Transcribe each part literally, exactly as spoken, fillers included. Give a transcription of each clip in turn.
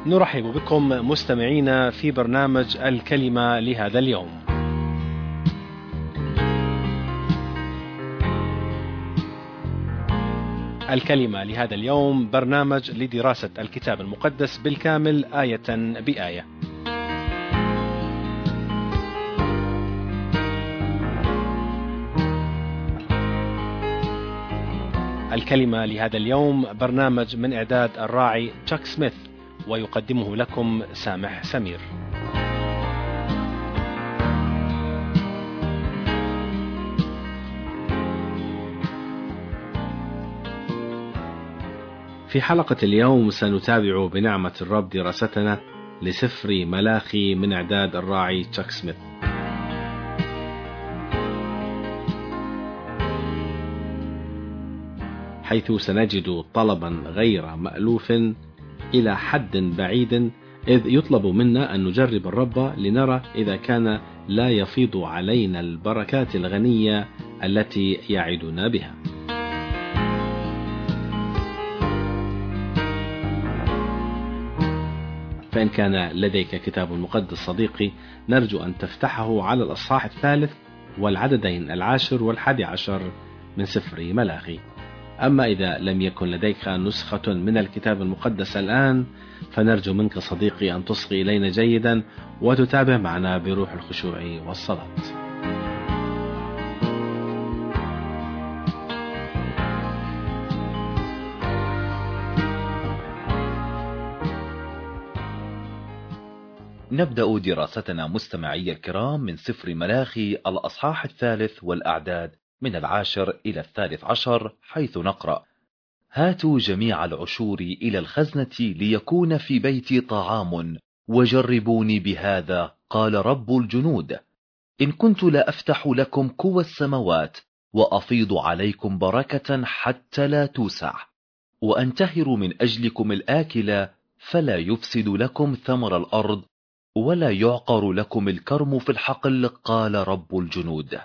نرحب بكم مستمعينا في برنامج الكلمة لهذا اليوم. الكلمة لهذا اليوم برنامج لدراسة الكتاب المقدس بالكامل آية بآية. الكلمة لهذا اليوم برنامج من إعداد الراعي تشاك سميث، ويقدمه لكم سامح سمير. في حلقة اليوم سنتابع بنعمة الرب دراستنا لسفر ملاخي من إعداد الراعي تشاك سميث. حيث سنجد طلبا غير مألوف إلى حد بعيد، إذ يطلب منا أن نجرب الرب لنرى إذا كان لا يفيض علينا البركات الغنية التي يعدنا بها. فإن كان لديك كتاب مقدس صديقي، نرجو أن تفتحه على الأصحاح الثالث والعددين العاشر والحادي عشر من سفر ملاخي. أما إذا لم يكن لديك نسخة من الكتاب المقدس الآن، فنرجو منك صديقي أن تصغي إلينا جيدا وتتابع معنا بروح الخشوع والصلاة. نبدأ دراستنا مستمعي الكرام من سفر ملاخي الأصحاح الثالث والأعداد من العاشر إلى الثالث عشر، حيث نقرأ: هاتوا جميع العشور إلى الخزنة ليكون في بيتي طعام، وجربوني بهذا، قال رب الجنود، إن كنت لا أفتح لكم كوى السماوات وأفيض عليكم بركة حتى لا توسع، وأنتهر من أجلكم الآكل، فلا يفسد لكم ثمر الأرض، ولا يعقر لكم الكرم في الحقل، قال رب الجنود،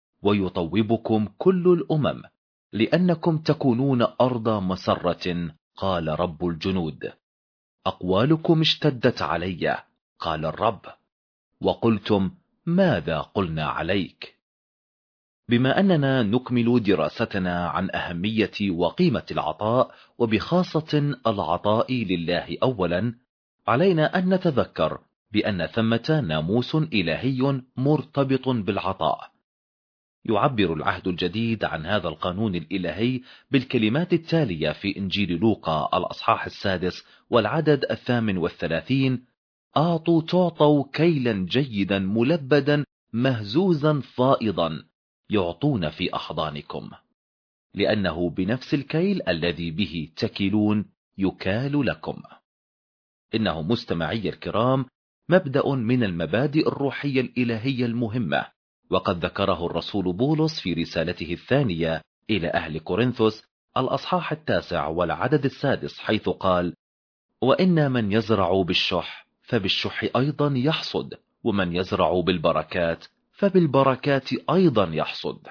ويطوبكم كل الأمم، لأنكم تكونون أرض مسرة، قال رب الجنود. أقوالكم اشتدت علي، قال الرب، وقلتم ماذا قلنا عليك؟ بما أننا نكمل دراستنا عن أهمية وقيمة العطاء، وبخاصة العطاء لله أولا، علينا أن نتذكر بأن ثمة ناموس إلهي مرتبط بالعطاء. يعبر العهد الجديد عن هذا القانون الإلهي بالكلمات التالية في إنجيل لوقا الأصحاح السادس والعدد الثامن والثلاثين: أعطوا تعطوا كيلا جيدا ملبدا مهزوزا فائضا، يعطون في أحضانكم، لأنه بنفس الكيل الذي به تكلون يكال لكم. إنه مستمعي الكرام مبدأ من المبادئ الروحية الإلهية المهمة، وقد ذكره الرسول بولس في رسالته الثانية إلى أهل كورنثوس الأصحاح التاسع والعدد السادس، حيث قال: وإن من يزرع بالشح فبالشح أيضا يحصد، ومن يزرع بالبركات فبالبركات أيضا يحصد.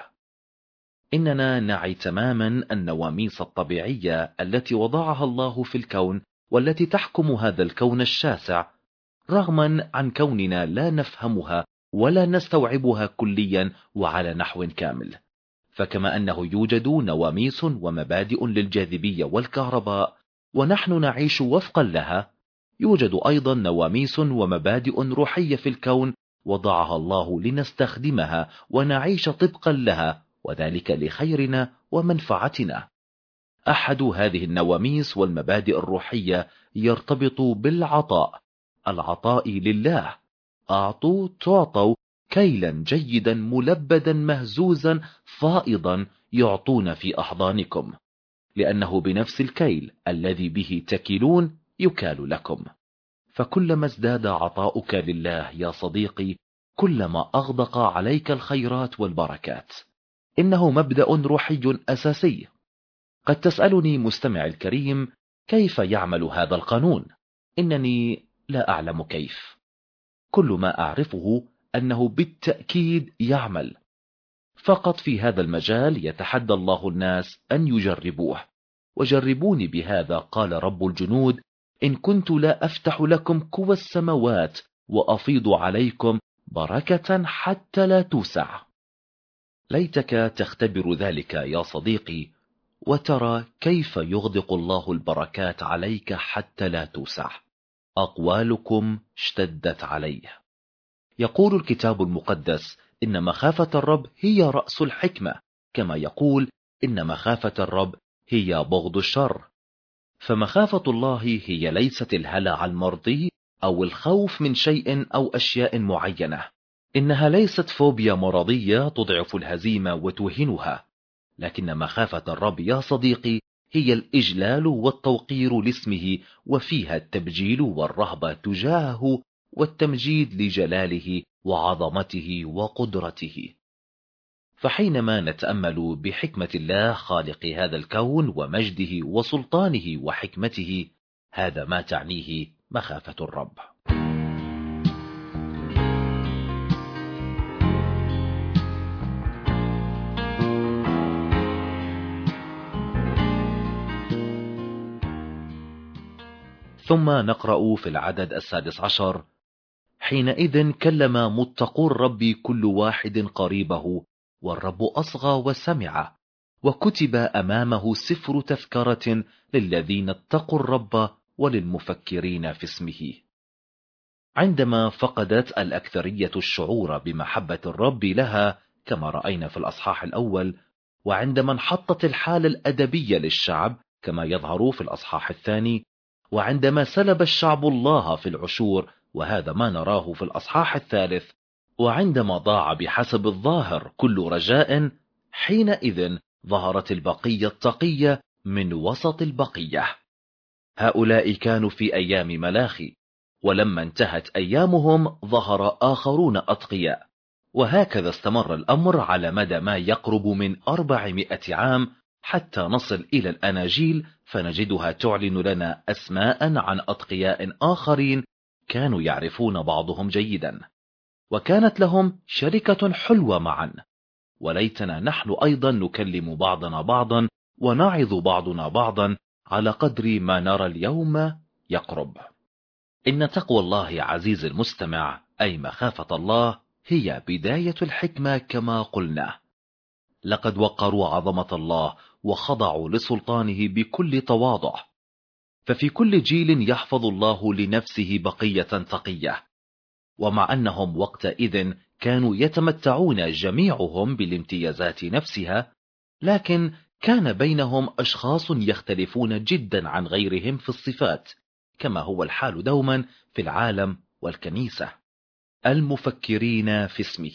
إننا نعي تماما النواميس الطبيعية التي وضعها الله في الكون، والتي تحكم هذا الكون الشاسع، رغما عن كوننا لا نفهمها ولا نستوعبها كليا وعلى نحو كامل. فكما أنه يوجد نواميس ومبادئ للجاذبية والكهرباء ونحن نعيش وفقا لها، يوجد أيضا نواميس ومبادئ روحية في الكون وضعها الله لنستخدمها ونعيش طبقا لها، وذلك لخيرنا ومنفعتنا. أحد هذه النواميس والمبادئ الروحية يرتبط بالعطاء، العطاء لله. أعطوا تعطوا كيلا جيدا ملبدا مهزوزا فائضا، يعطون في أحضانكم، لأنه بنفس الكيل الذي به تكلون يكال لكم. فكلما ازداد عطاؤك لله يا صديقي، كلما أغدق عليك الخيرات والبركات. إنه مبدأ روحي أساسي. قد تسألني مستمع الكريم: كيف يعمل هذا القانون؟ إنني لا أعلم كيف. كل ما أعرفه أنه بالتأكيد يعمل. فقط في هذا المجال يتحدى الله الناس أن يجربوه. وجربوني بهذا، قال رب الجنود، إن كنت لا أفتح لكم قوى السماوات وأفيض عليكم بركة حتى لا توسع. ليتك تختبر ذلك يا صديقي، وترى كيف يغدق الله البركات عليك حتى لا توسع. أقوالكم اشتدت عليه. يقول الكتاب المقدس إن مخافة الرب هي رأس الحكمة، كما يقول إن مخافة الرب هي بغض الشر. فمخافة الله هي ليست الهلع المرضي أو الخوف من شيء أو أشياء معينة. إنها ليست فوبيا مرضية تضعف الهزيمة وتوهنها، لكن مخافة الرب يا صديقي هي الإجلال والتوقير لاسمه، وفيها التبجيل والرهبة تجاهه والتمجيد لجلاله وعظمته وقدرته. فحينما نتأمل بحكمة الله خالق هذا الكون ومجده وسلطانه وحكمته، هذا ما تعنيه مخافة الرب. ثم نقرأ في العدد السادس عشر: حينئذ كلم متقو الرب كل واحد قريبه، والرب أصغى وسمع، وكتب أمامه سفر تذكرة للذين اتقوا الرب وللمفكرين في اسمه. عندما فقدت الأكثرية الشعور بمحبة الرب لها كما رأينا في الأصحاح الأول، وعندما انحطت الحالة الأدبية للشعب كما يظهر في الأصحاح الثاني، وعندما سلب الشعب الله في العشور وهذا ما نراه في الأصحاح الثالث، وعندما ضاع بحسب الظاهر كل رجاء، حينئذ ظهرت البقية التقية من وسط البقية. هؤلاء كانوا في أيام ملاخي، ولما انتهت أيامهم ظهر آخرون أتقياء، وهكذا استمر الأمر على مدى ما يقرب من أربعمائة عام، حتى نصل إلى الأناجيل فنجدها تعلن لنا أسماء عن أتقياء آخرين كانوا يعرفون بعضهم جيدا، وكانت لهم شركة حلوة معا. وليتنا نحن أيضا نكلم بعضنا بعضا ونعظ بعضنا بعضا على قدر ما نرى اليوم يقرب. إن تقوى الله عزيز المستمع أي مخافة الله هي بداية الحكمة كما قلنا. لقد وقروا عظمة الله وخضعوا لسلطانه بكل تواضع، ففي كل جيل يحفظ الله لنفسه بقية تقية. ومع أنهم وقتئذ كانوا يتمتعون جميعهم بالامتيازات نفسها، لكن كان بينهم أشخاص يختلفون جدا عن غيرهم في الصفات، كما هو الحال دوما في العالم والكنيسة. المفكرين في اسمه.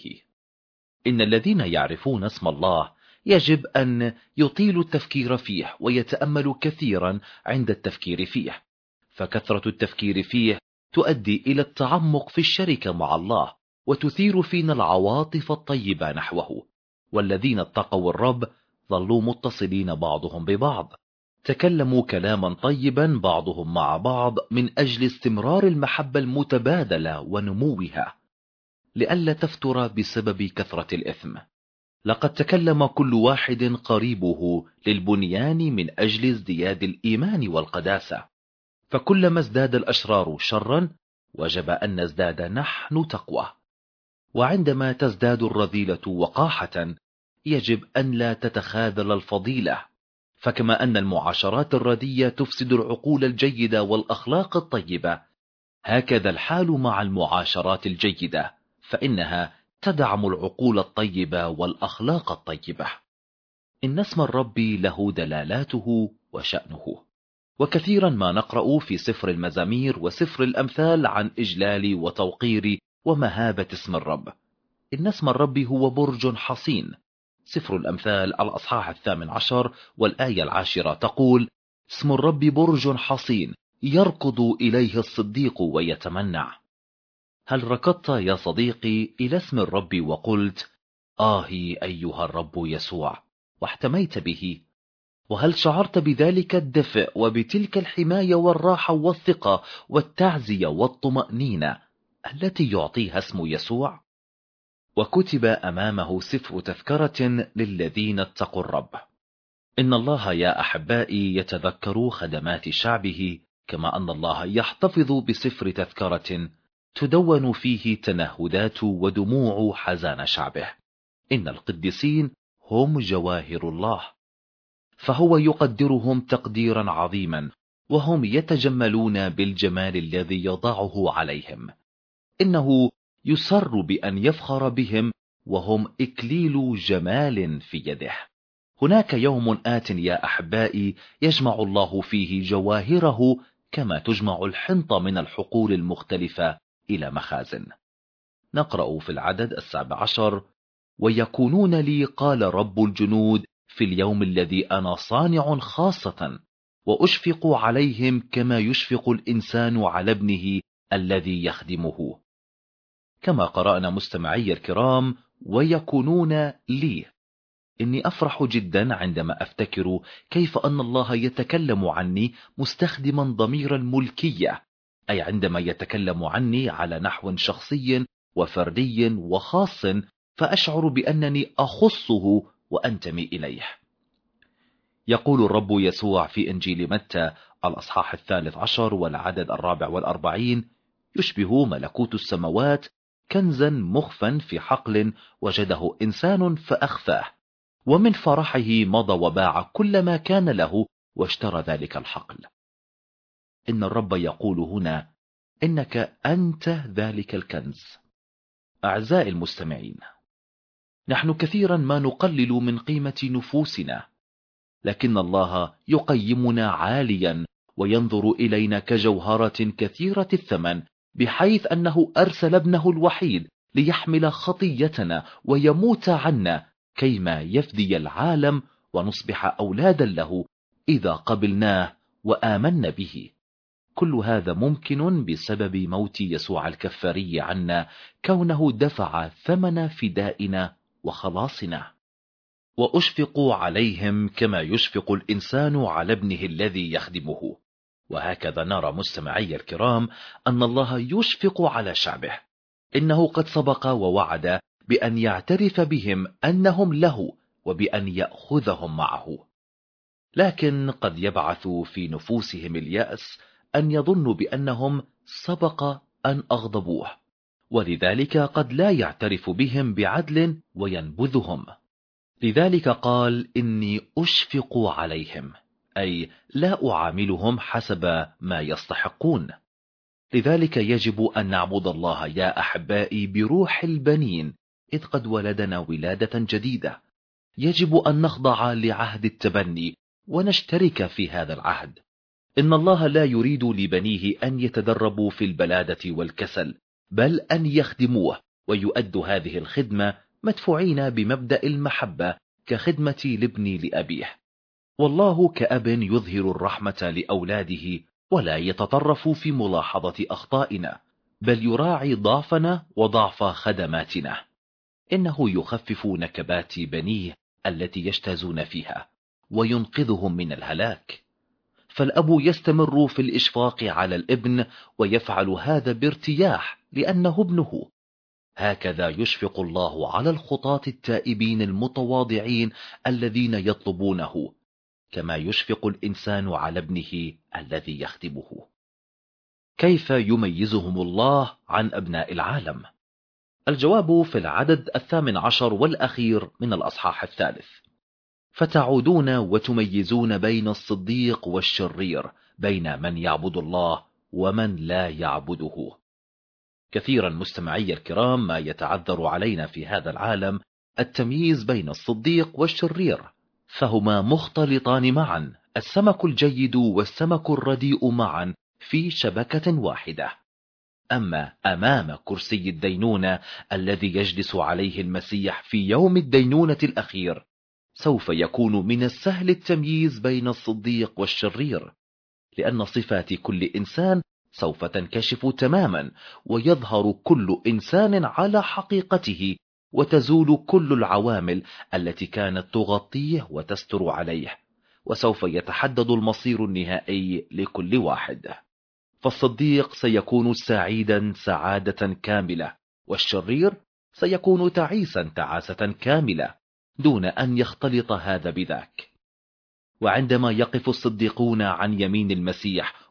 إن الذين يعرفون اسم الله يجب أن يطيلوا التفكير فيه ويتأملوا كثيرا عند التفكير فيه، فكثرة التفكير فيه تؤدي إلى التعمق في الشركة مع الله وتثير فينا العواطف الطيبة نحوه. والذين اتقوا الرب ظلوا متصلين بعضهم ببعض، تكلموا كلاما طيبا بعضهم مع بعض من أجل استمرار المحبة المتبادلة ونموها، لئلا تفتر بسبب كثرة الإثم. لقد تكلم كل واحد قريبه للبنيان من أجل ازدياد الإيمان والقداسة، فكلما ازداد الأشرار شرا وجب أن نزداد نحن تقوى. وعندما تزداد الرذيلة وقاحة يجب أن لا تتخاذل الفضيلة، فكما أن المعاشرات الردية تفسد العقول الجيدة والأخلاق الطيبة، هكذا الحال مع المعاشرات الجيدة، فإنها تدعم العقول الطيبة والأخلاق الطيبة. إن اسم الرب له دلالاته وشأنه، وكثيرا ما نقرأ في سفر المزامير وسفر الأمثال عن إجلال وتوقير ومهابة اسم الرب. إن اسم الرب هو برج حصين. سفر الأمثال الأصحاح الثامن عشر والآية العاشرة تقول: اسم الرب برج حصين يركض إليه الصديق ويتمنع. هل ركضت يا صديقي إلى اسم الرب وقلت: آهي أيها الرب يسوع، واحتميت به؟ وهل شعرت بذلك الدفء وبتلك الحماية والراحة والثقة والتعزية والطمأنينة التي يعطيها اسم يسوع؟ وكتب أمامه سفر تذكرة للذين اتقوا الرب. إن الله يا أحبائي يتذكر خدمات شعبه كما أن الله يحتفظ بسفر تذكرة تدون فيه تنهدات ودموع حزان شعبه. إن القديسين هم جواهر الله، فهو يقدرهم تقديرا عظيما، وهم يتجملون بالجمال الذي يضعه عليهم. إنه يسر بأن يفخر بهم، وهم إكليل جمال في يده. هناك يوم آت يا أحبائي يجمع الله فيه جواهره كما تجمع الحنطة من الحقول المختلفة إلى مخازن. نقرأ في العدد السابع عشر: ويكونون لي قال رب الجنود في اليوم الذي أنا صانع خاصة، وأشفق عليهم كما يشفق الإنسان على ابنه الذي يخدمه. كما قرأنا مستمعي الكرام ويكونون لي، إني أفرح جدا عندما أفتكر كيف أن الله يتكلم عني مستخدما ضمير الملكية، أي عندما يتكلم عني على نحو شخصي وفردي وخاص، فأشعر بأنني أخصه وأنتمي إليه. يقول الرب يسوع في إنجيل متى الأصحاح الثالث عشر والعدد الرابع والأربعين: يشبه ملكوت السماوات كنزا مخفا في حقل وجده إنسان فأخفاه، ومن فرحه مضى وباع كل ما كان له واشترى ذلك الحقل. إن الرب يقول هنا: إنك أنت ذلك الكنز. أعزائي المستمعين، نحن كثيرا ما نقلل من قيمة نفوسنا، لكن الله يقيمنا عاليا وينظر إلينا كجوهرة كثيرة الثمن، بحيث أنه أرسل ابنه الوحيد ليحمل خطيتنا ويموت عنا كيما يفدي العالم ونصبح أولادا له إذا قبلناه وآمنا به. كل هذا ممكن بسبب موت يسوع الكفاري عنا، كونه دفع ثمن فدائنا وخلاصنا. وأشفق عليهم كما يشفق الإنسان على ابنه الذي يخدمه. وهكذا نرى مستمعي الكرام أن الله يشفق على شعبه. إنه قد سبق ووعد بأن يعترف بهم أنهم له وبأن يأخذهم معه، لكن قد يبعث في نفوسهم اليأس أن يظنوا بأنهم سبق أن أغضبوه، ولذلك قد لا يعترف بهم بعدل وينبذهم. لذلك قال: إني أشفق عليهم، أي لا أعاملهم حسب ما يستحقون. لذلك يجب أن نعبد الله يا أحبائي بروح البنين، إذ قد ولدنا ولادة جديدة. يجب أن نخضع لعهد التبني ونشترك في هذا العهد. إن الله لا يريد لبنيه أن يتدربوا في البلادة والكسل، بل أن يخدموه ويؤدوا هذه الخدمة مدفوعين بمبدأ المحبة كخدمة الابن لأبيه. والله كأب يظهر الرحمة لأولاده، ولا يتطرف في ملاحظة أخطائنا، بل يراعي ضعفنا وضعف خدماتنا. إنه يخفف نكبات بنيه التي يجتازون فيها وينقذهم من الهلاك. فالأب يستمر في الإشفاق على الابن، ويفعل هذا بارتياح لأنه ابنه. هكذا يشفق الله على الخطاة التائبين المتواضعين الذين يطلبونه، كما يشفق الإنسان على ابنه الذي يخدمه. كيف يميزهم الله عن أبناء العالم؟ الجواب في العدد الثامن عشر والأخير من الأصحاح الثالث: فتعودون وتميزون بين الصديق والشرير، بين من يعبد الله ومن لا يعبده. كثيرا مستمعي الكرام ما يتعذر علينا في هذا العالم التمييز بين الصديق والشرير، فهما مختلطان معا، السمك الجيد والسمك الرديء معا في شبكة واحدة. أما أمام كرسي الدينونة الذي يجلس عليه المسيح في يوم الدينونة الأخير، سوف يكون من السهل التمييز بين الصديق والشرير، لأن صفات كل إنسان سوف تنكشف تماما، ويظهر كل إنسان على حقيقته، وتزول كل العوامل التي كانت تغطيه وتستر عليه، وسوف يتحدد المصير النهائي لكل واحد. فالصديق سيكون سعيدا سعادة كاملة، والشرير سيكون تعيسا تعاسة كاملة، دون أن يختلط هذا بذاك. وعندما يقف الصديقون عن يمين المسيح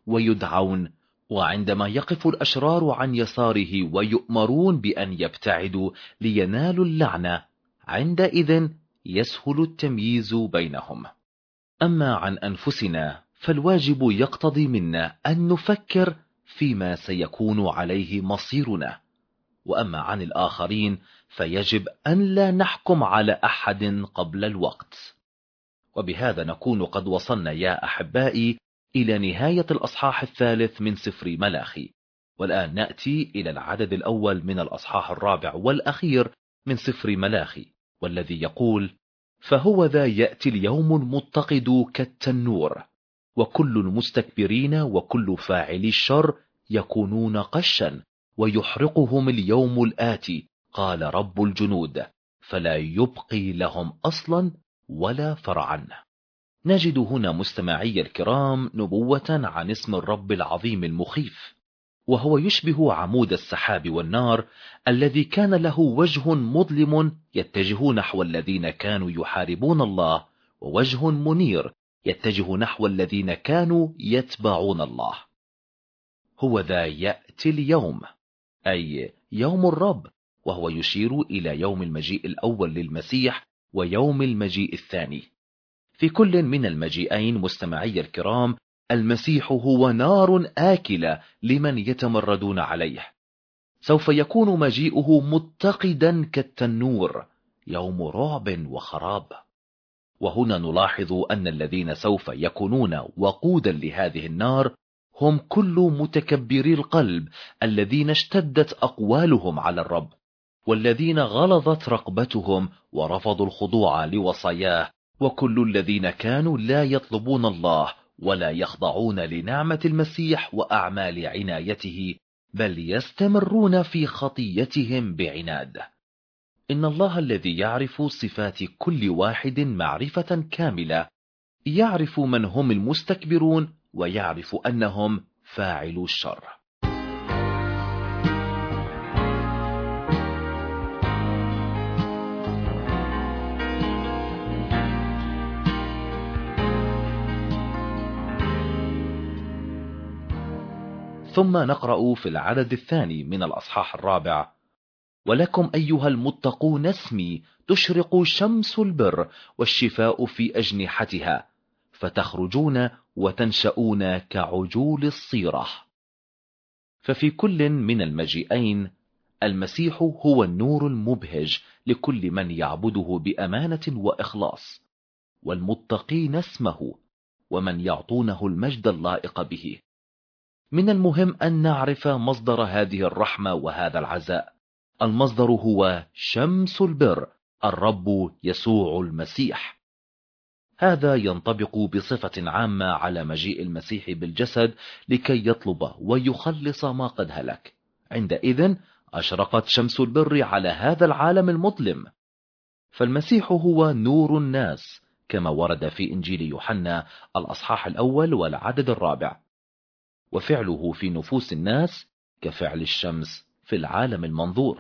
ويدعون، وعندما يقف الأشرار عن يساره ويؤمرون بأن يبتعدوا لينالوا اللعنة، عندئذ يسهل التمييز بينهم. أما عن أنفسنا فالواجب يقتضي منا أن نفكر فيما سيكون عليه مصيرنا، وأما عن الآخرين فيجب أن لا نحكم على أحد قبل الوقت. وبهذا نكون قد وصلنا يا أحبائي إلى نهاية الأصحاح الثالث من سفر ملاخي، والآن نأتي إلى العدد الأول من الأصحاح الرابع والأخير من سفر ملاخي، والذي يقول: فهو ذا يأتي اليوم المتقد كالتنور، وكل المستكبرين وكل فاعلي الشر يكونون قشا، ويحرقهم اليوم الآتي، قال رب الجنود، فلا يبقي لهم أصلا ولا فرعا. نجد هنا مستمعي الكرام نبوة عن اسم الرب العظيم المخيف، وهو يشبه عمود السحاب والنار الذي كان له وجه مظلم يتجه نحو الذين كانوا يحاربون الله، ووجه منير يتجه نحو الذين كانوا يتبعون الله. هو ذا يأتي اليوم، أي يوم الرب، وهو يشير إلى يوم المجيء الأول للمسيح ويوم المجيء الثاني. في كل من المجيئين مستمعي الكرام المسيح هو نار آكلة لمن يتمردون عليه. سوف يكون مجيئه متقدا كالتنور، يوم رعب وخراب. وهنا نلاحظ أن الذين سوف يكونون وقودا لهذه النار هم كل متكبري القلب الذين اشتدت أقوالهم على الرب، والذين غلظت رقبتهم ورفضوا الخضوع لوصاياه، وكل الذين كانوا لا يطلبون الله ولا يخضعون لنعمة المسيح وأعمال عنايته، بل يستمرون في خطيتهم بعناد. إن الله الذي يعرف صفات كل واحد معرفة كاملة يعرف من هم المستكبرون، ويعرف أنهم فاعلو الشر. ثم نقرأ في العدد الثاني من الأصحاح الرابع: ولكم أيها المتقون اسمي تشرق شمس البر والشفاء في أجنحتها، فتخرجون وتنشؤون كعجول الصيرة. ففي كل من المجيئين المسيح هو النور المبهج لكل من يعبده بأمانة وإخلاص، والمتقين اسمه ومن يعطونه المجد اللائق به. من المهم أن نعرف مصدر هذه الرحمة وهذا العزاء. المصدر هو شمس البر، الرب يسوع المسيح. هذا ينطبق بصفة عامة على مجيء المسيح بالجسد لكي يطلب ويخلص ما قد هلك. عندئذ أشرقت شمس البر على هذا العالم المظلم. فالمسيح هو نور الناس كما ورد في إنجيل يوحنا الأصحاح الأول والعدد الرابع، وفعله في نفوس الناس كفعل الشمس في العالم المنظور.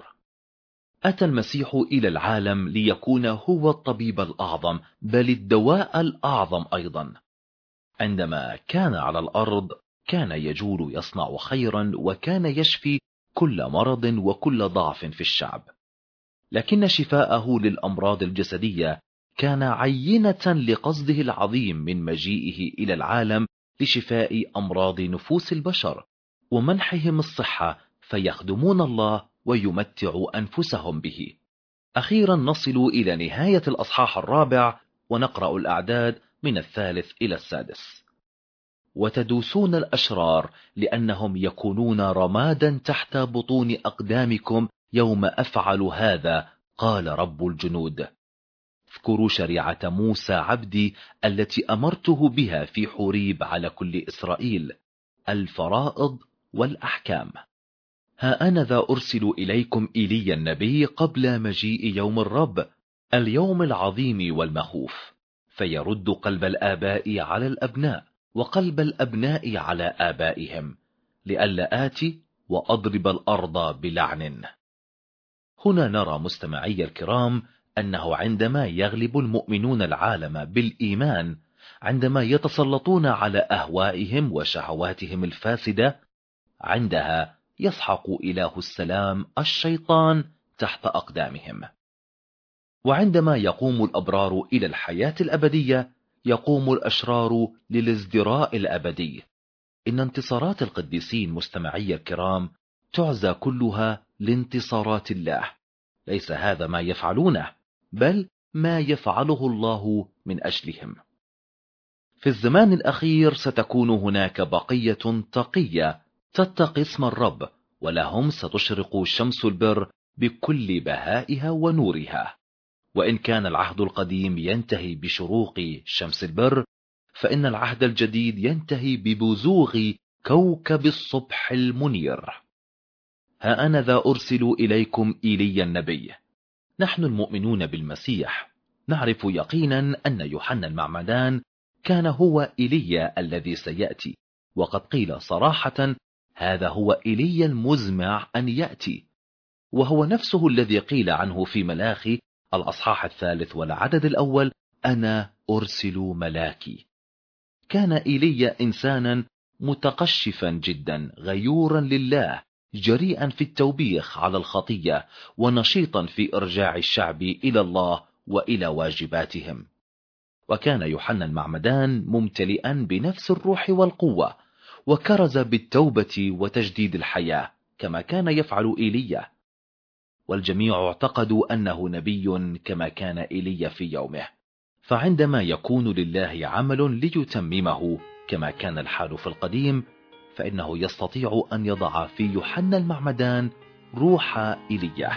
أتى المسيح إلى العالم ليكون هو الطبيب الأعظم، بل الدواء الأعظم أيضا. عندما كان على الأرض كان يجول يصنع خيرا، وكان يشفي كل مرض وكل ضعف في الشعب. لكن شفاءه للأمراض الجسدية كان عينة لقصده العظيم من مجيئه إلى العالم لشفاء أمراض نفوس البشر ومنحهم الصحة، فيخدمون الله ويمتعوا أنفسهم به. أخيرا نصل إلى نهاية الأصحاح الرابع، ونقرأ الأعداد من الثالث إلى السادس. وتدوسون الأشرار لأنهم يكونون رمادا تحت بطون أقدامكم يوم أفعل هذا، قال رب الجنود. اذكروا شريعة موسى عبدي التي أمرته بها في حوريب على كل إسرائيل، الفرائض والأحكام. ها أنا ذا أرسل إليكم إيليا النبي قبل مجيء يوم الرب، اليوم العظيم والمخوف، فيرد قلب الآباء على الأبناء وقلب الأبناء على آبائهم، لئلا آتي وأضرب الأرض بلعن. هنا نرى مستمعي الكرام أنه عندما يغلب المؤمنون العالم بالإيمان، عندما يتسلطون على أهوائهم وشهواتهم الفاسدة، عندها يسحق إله السلام الشيطان تحت أقدامهم. وعندما يقوم الأبرار إلى الحياة الأبدية، يقوم الأشرار للازدراء الأبدي. إن انتصارات القديسين مستمعي الكرام تعزى كلها لانتصارات الله. ليس هذا ما يفعلونه، بل ما يفعله الله من أجلهم. في الزمان الأخير ستكون هناك بقية تقية تتقي اسم الرب، ولهم ستشرق شمس البر بكل بهائها ونورها. وإن كان العهد القديم ينتهي بشروق شمس البر، فإن العهد الجديد ينتهي ببزوغ كوكب الصبح المنير. ها أنا ذا أرسل إليكم إيليا النبي. نحن المؤمنون بالمسيح نعرف يقينا أن يوحنا المعمدان كان هو إيليا الذي سيأتي، وقد قيل صراحة هذا هو إيليا المزمع أن يأتي، وهو نفسه الذي قيل عنه في ملاخي الأصحاح الثالث والعدد الأول: أنا أرسل ملاكي. كان إيليا إنسانا متقشفا جدا، غيورا لله، جريئا في التوبيخ على الخطية، ونشيطا في إرجاع الشعب إلى الله وإلى واجباتهم. وكان يوحنا المعمدان ممتلئا بنفس الروح والقوة، وكرز بالتوبة وتجديد الحياة كما كان يفعل إيليا. والجميع اعتقدوا أنه نبي كما كان إيليا في يومه، فعندما يكون لله عمل ليتممه كما كان الحال في القديم، فإنه يستطيع أن يضع في يوحنا المعمدان روح إيليا.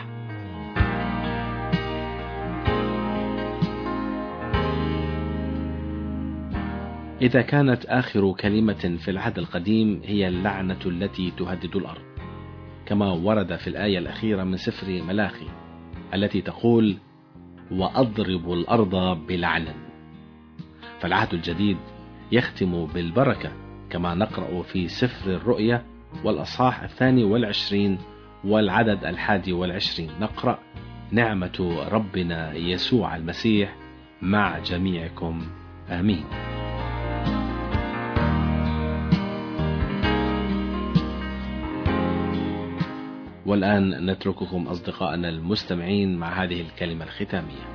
إذا كانت آخر كلمة في العهد القديم هي اللعنة التي تهدد الأرض، كما ورد في الآية الأخيرة من سفر ملاخي التي تقول: وأضرب الأرض بلعن، فالعهد الجديد يختم بالبركة كما نقرأ في سفر الرؤيا والأصحاح الثاني والعشرين والعدد الحادي والعشرين. نقرأ: نعمة ربنا يسوع المسيح مع جميعكم، آمين. والآن نترككم أصدقائنا المستمعين مع هذه الكلمة الختامية.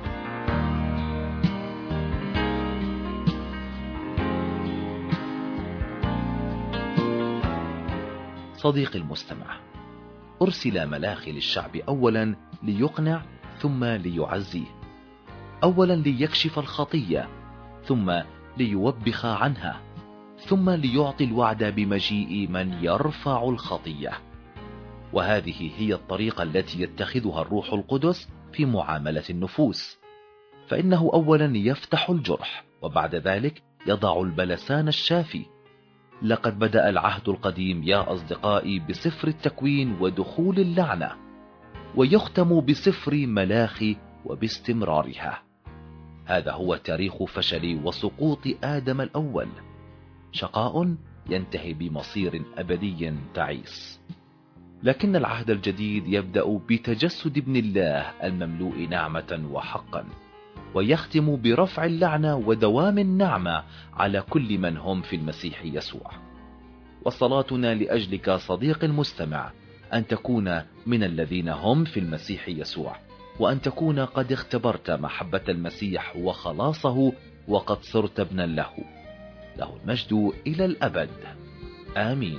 صديقي المستمع، أرسل ملاخي للشعب أولا ليقنع ثم ليعزيه، أولا ليكشف الخطية ثم ليوبخ عنها، ثم ليعطي الوعد بمجيء من يرفع الخطية. وهذه هي الطريقة التي يتخذها الروح القدس في معاملة النفوس، فإنه أولا يفتح الجرح، وبعد ذلك يضع البلسان الشافي. لقد بدأ العهد القديم يا أصدقائي بسفر التكوين ودخول اللعنة، ويختم بسفر ملاخي وباستمرارها. هذا هو تاريخ فشل وسقوط آدم الأول، شقاء ينتهي بمصير أبدي تعيس. لكن العهد الجديد يبدأ بتجسد ابن الله المملوء نعمة وحقا، ويختم برفع اللعنة ودوام النعمة على كل من هم في المسيح يسوع. وصلاتنا لأجلك صديق المستمع أن تكون من الذين هم في المسيح يسوع، وأن تكون قد اختبرت محبة المسيح وخلاصه، وقد صرت ابنا له. له المجد إلى الأبد، آمين.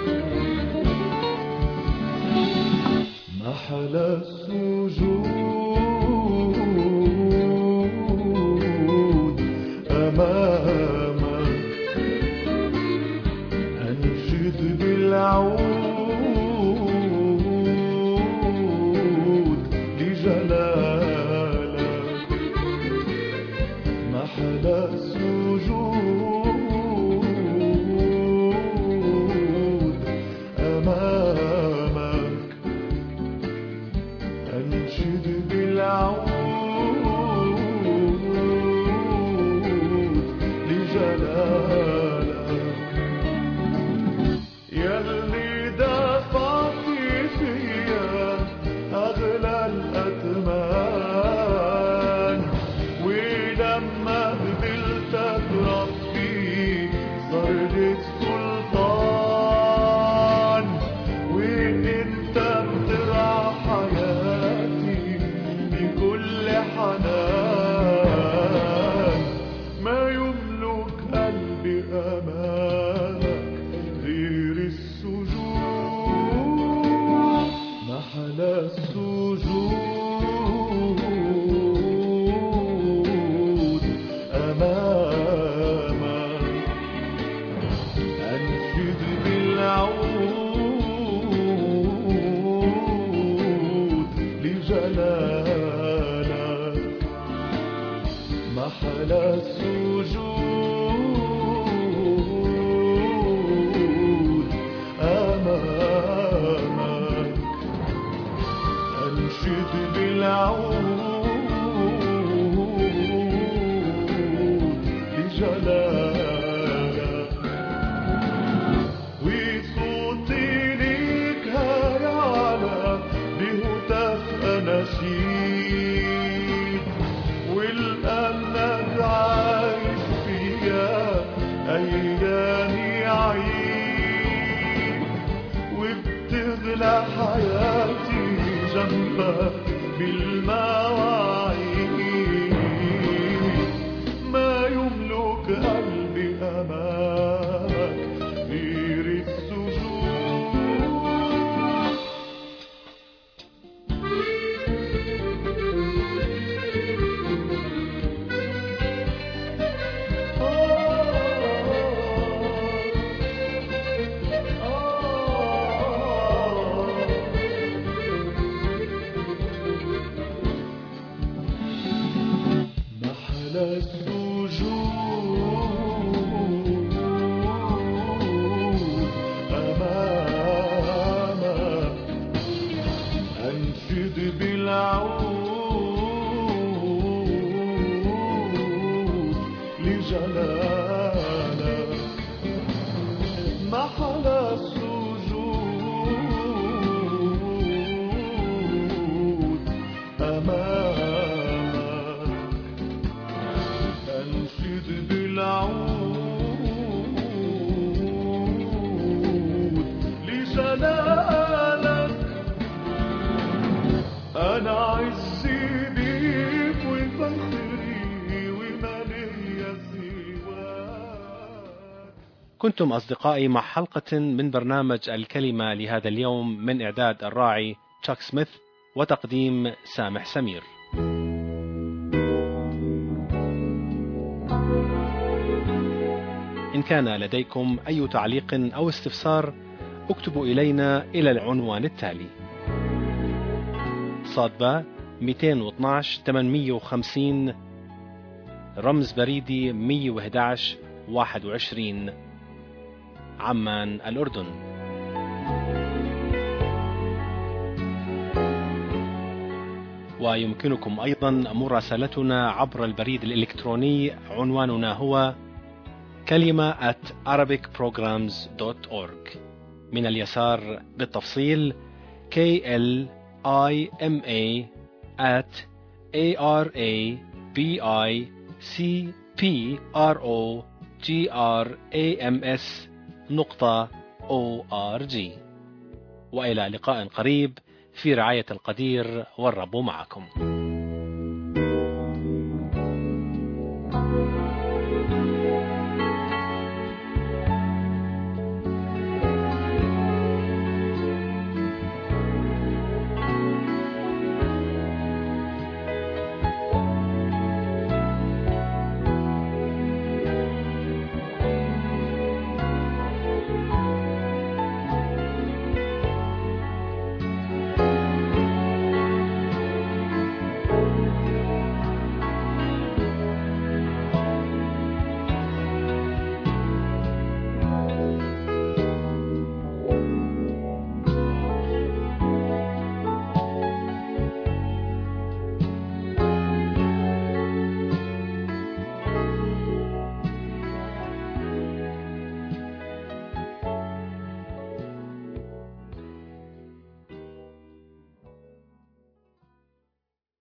محل السجود أمامك، أنشد بالعود لجلالك. محل السجود أمامك، أنشد بالعود لجلالك. يلي دفعت فيا أغلى الأثمان، ولما قبلتك لجلالك محل السجود أمامك أنشد بالعود لجلالك وصوتي ليك هيعلى بهتاف أناشيد والأمجد عايش فيا أيامي عيد وبتغلى حياتي جنبك بالمواعيد ما يملك قلبي أمامك غير السجود محل السجود أمامك أنشد بالعود لجلالك محل السجود أمامك أنشد بالعود لجلالك أنا عزي بيك وفخري وما ليا سواك. كنتم أصدقائي مع حلقة من برنامج الكلمة لهذا اليوم من إعداد الراعي تشاك سميث وتقديم سامح سمير. إن كان لديكم أي تعليق أو استفسار اكتبوا إلينا إلى العنوان التالي: صادبة مئتين واثني عشر ثمانمئة وخمسين رمز بريدي مئة وأحد عشر واحد وعشرين عمان الأردن. ويمكنكم أيضا مراسلتنا عبر البريد الإلكتروني، عنواننا هو كلمة at arabic programs dot org. من اليسار بالتفصيل K L I M A at A R A B I C P R O G R A M S نقطة O R G. وإلى لقاء قريب في رعاية القدير والرب معكم.